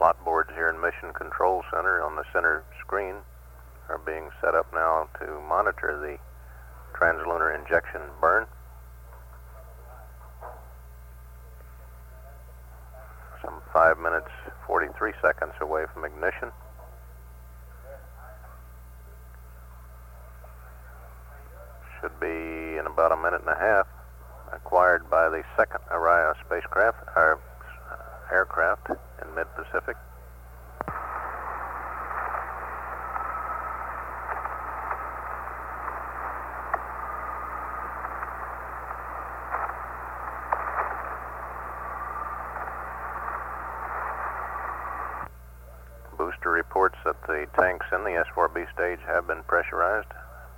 slot boards here in Mission Control Center on the center screen are being set up now to monitor the translunar injection burn. Some 5 minutes, 43 seconds away from ignition. Should be in about a minute and a half, acquired by the second Orion spacecraft, or aircraft in mid-Pacific. Booster reports that the tanks in the S4B stage have been pressurized.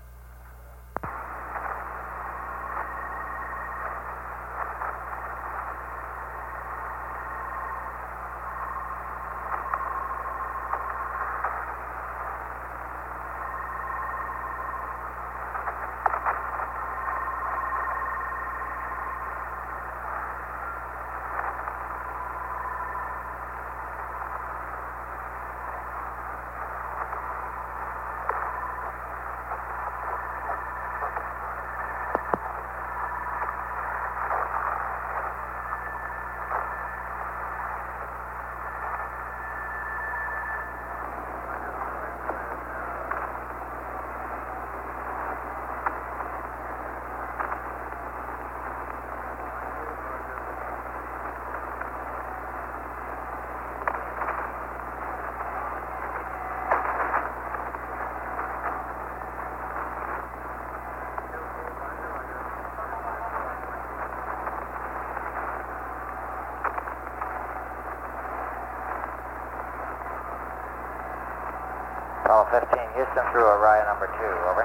Apollo 15, Houston through Orion number 2, over.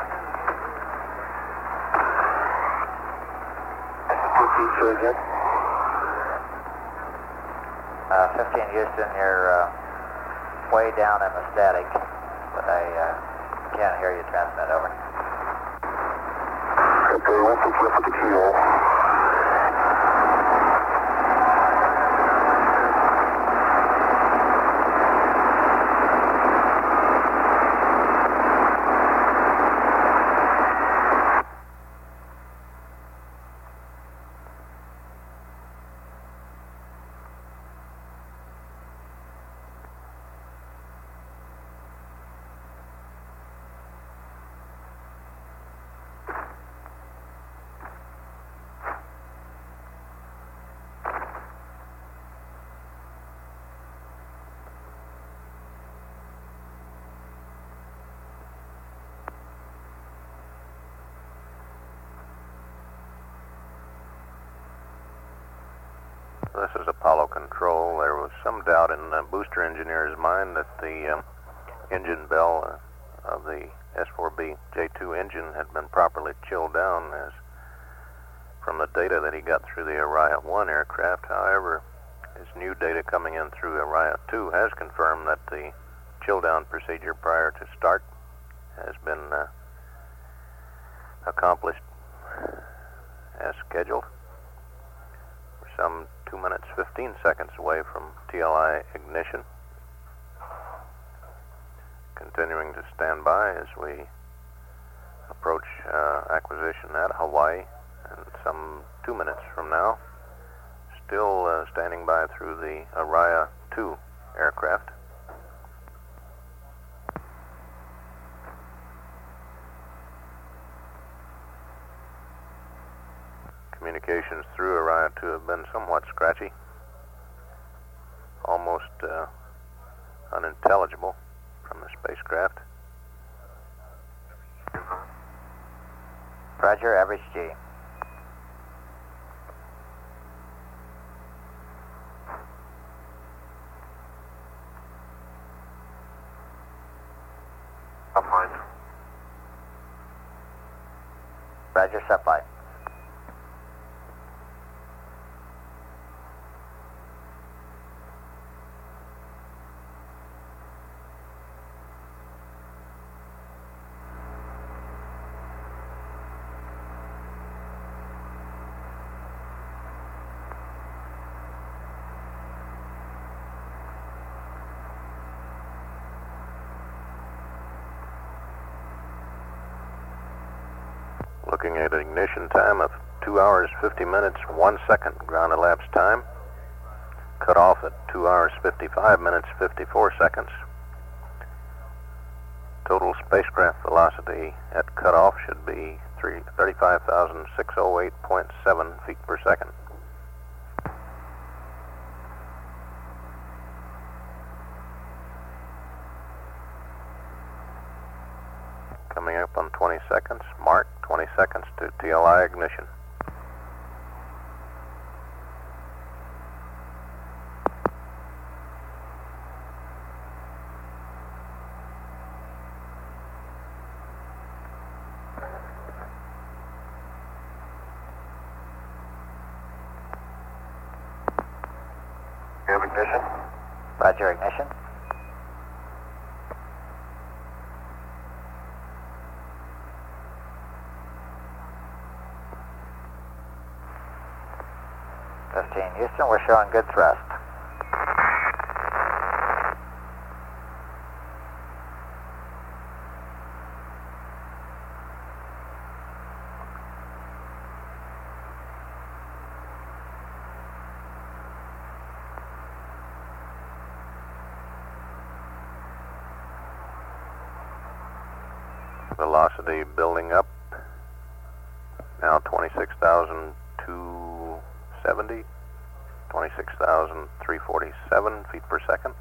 15 Houston, you're way down in the static, but I can't hear you transmit, over. Okay, 161 for the keyhole. This is Apollo Control. There was some doubt in the booster engineer's mind that the engine bell of the S4B J2 engine had been properly chilled down as from the data that he got through the Orion 1 aircraft. However, his new data coming in through Orion 2 has confirmed that the chill down procedure prior to start has been accomplished as scheduled. We're some 2 minutes 15 seconds away from TLI ignition. Continuing to stand by as we approach acquisition at Hawaii, and some 2 minutes from now, still standing by through the Orion 2 aircraft. Communications through Orion 2 have been somewhat scratchy, almost unintelligible from the spacecraft. Roger, average G. Upline. Roger, supply. Looking at ignition time of 2 hours 50 minutes 1 second ground elapsed time. Cut off at 2 hours 55 minutes 54 seconds. Total spacecraft velocity at cutoff should be 35,608.7 feet per second. Coming up on 20 seconds, mark 20 seconds to TLI ignition. You have ignition? Roger, ignition. Houston, we're showing good thrust. Velocity building up. Now 26,270. 26,347 feet per second.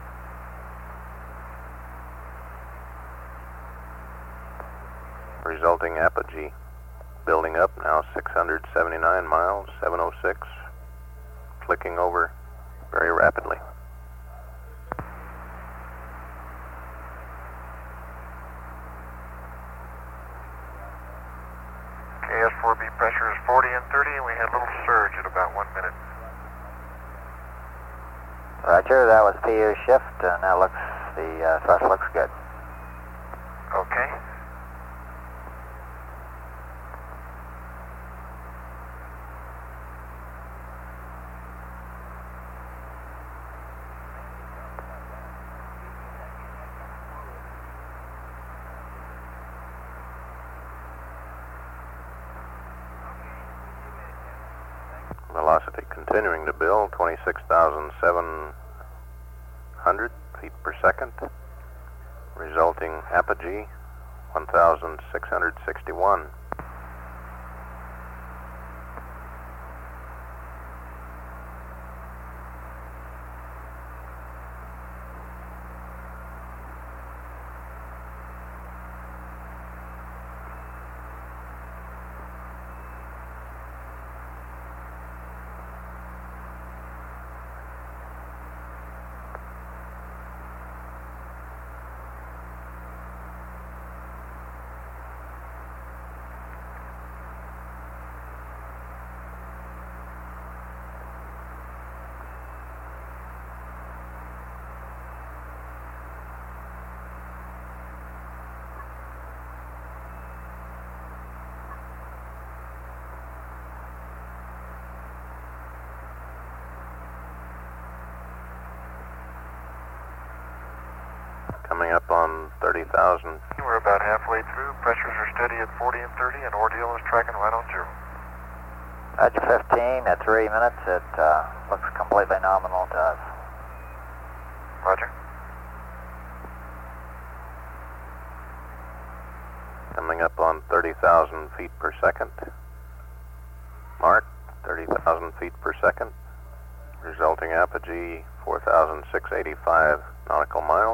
Resulting apogee building up now 679 miles, 706, clicking over very rapidly. KS4B pressure is 40 and 30, and we had a little surge at about 1 minute. Roger, that was PU shift, and that looks, the thrust looks good. Okay. Velocity continuing to build, 26,700 feet per second. Resulting apogee, 1,661. Coming up on 30,000. We're about halfway through. Pressures are steady at 40 and 30, and Ordeal is tracking right on zero. Roger, 15 at 3 minutes. It looks completely nominal to us. Roger. Coming up on 30,000 feet per second. Mark, 30,000 feet per second. Resulting apogee, 4,685 nautical miles.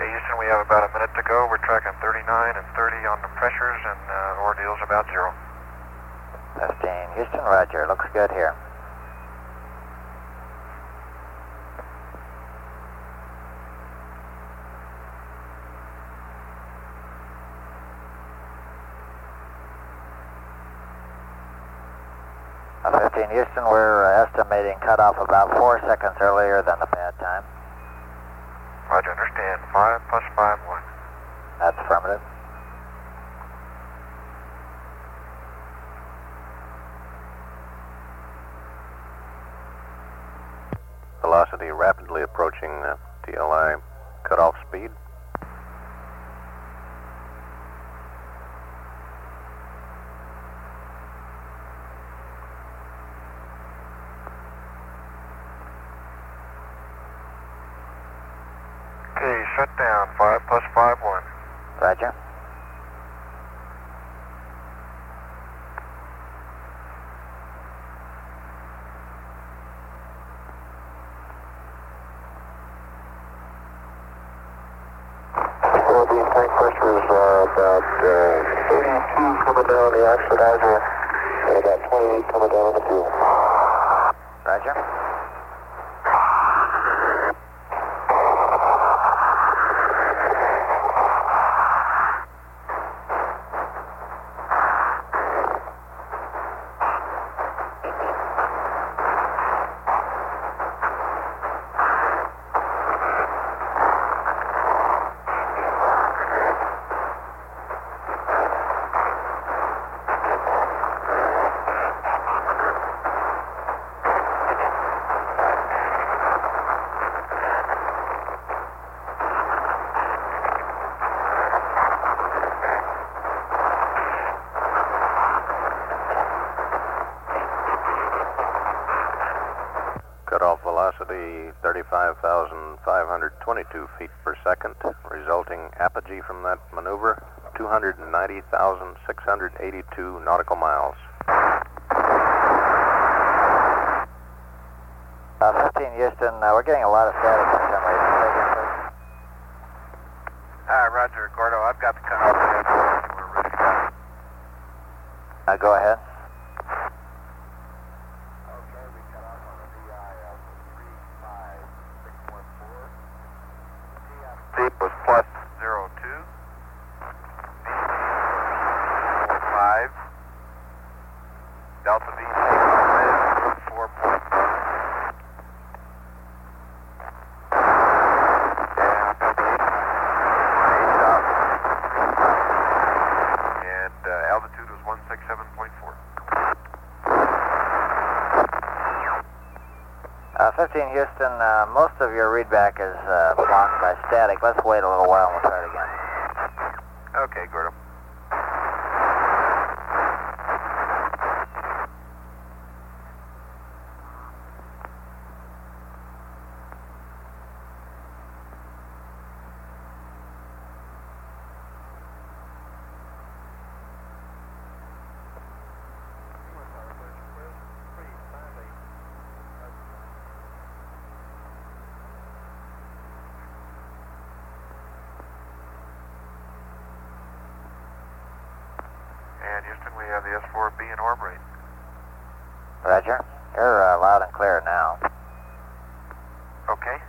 Houston, we have about a minute to go. We're tracking 39 and 30 on the pressures, and ordeal's about 0. 15 Houston, roger. Looks good here. Uh, 15 Houston, we're estimating cutoff about 4 seconds earlier than the pad time. Roger, understand. 5 plus 5, 1. That's affirmative. Velocity rapidly approaching TLI cutoff speed. Okay, shut down. 5 plus 5, 1. Roger. The tank pressures are about 82 coming down the oxidizer and about 28 coming down the fuel. Roger. Cutoff velocity 35,522 feet per second. Resulting apogee from that maneuver 290,682 nautical miles. 15 Houston, we're getting a lot of static for some reason. Say again, please. Roger, Gordo. I've got the cutoff. We're ready to go. Go ahead. Okay, we cut off on the VI of 35614. Deep was plus 02. 5. Delta V 4.1. And altitude was 167.4. 15 Houston, most of your readback is blocked by static. Let's wait a little while and we'll try it again. Okay, Gordo. And Houston, we have the S4B in orbit. Roger. You're loud and clear now. Okay.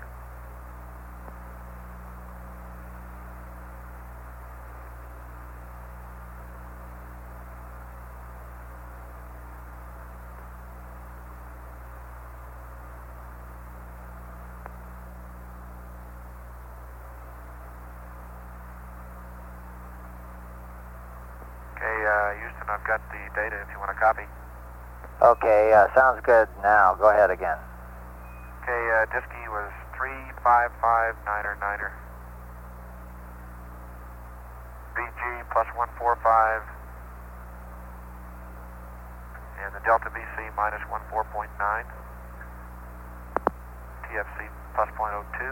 Houston, I've got the data if you want to copy. Okay, sounds good now. Go ahead again. Okay, Diski was 3559er. VG plus 145. And the Delta BC minus 14.9. TFC plus 0.02.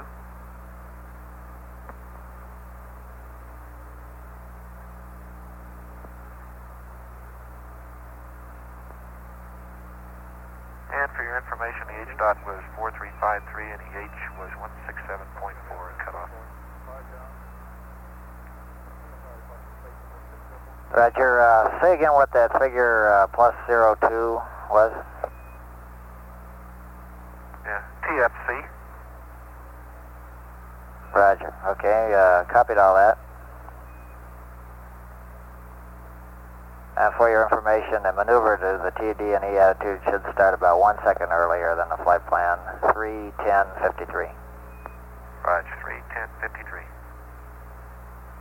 And for your information, the H dot was 4353 and the H was 167.4 and cut off. Roger. Say again what that figure plus 02 was? Yeah, TFC. Roger. Okay, copied all that. And for your information, the maneuver to the TD&E attitude should start about 1 second earlier than the flight plan, 3:10:53. Roger, 3:10:53.